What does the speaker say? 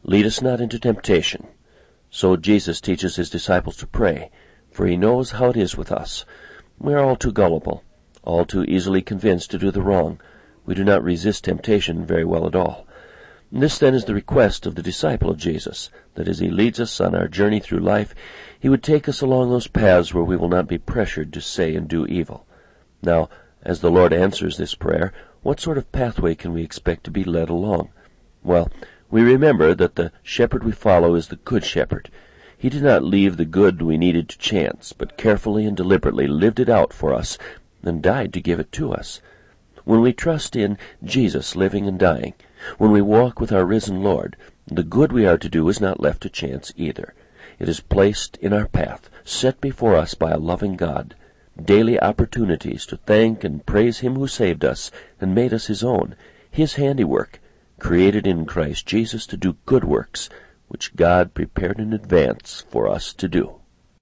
Lead us not into temptation. So Jesus teaches his disciples to pray, for he knows how it is with us. We are all too gullible, all too easily convinced to do the wrong. We do not resist temptation very well at all. This, then, is the request of the disciple of Jesus, that as he leads us on our journey through life, he would take us along those paths where we will not be pressured to say and do evil. Now, as the Lord answers this prayer, what sort of pathway can we expect to be led along? Well, we remember that the shepherd we follow is the Good Shepherd. He did not leave the good we needed to chance, but carefully and deliberately lived it out for us and died to give it to us. When we trust in Jesus living and dying, when we walk with our risen Lord, the good we are to do is not left to chance either. It is placed in our path, set before us by a loving God, daily opportunities to thank and praise him who saved us and made us his own, his handiwork, created in Christ Jesus to do good works, which God prepared in advance for us to do.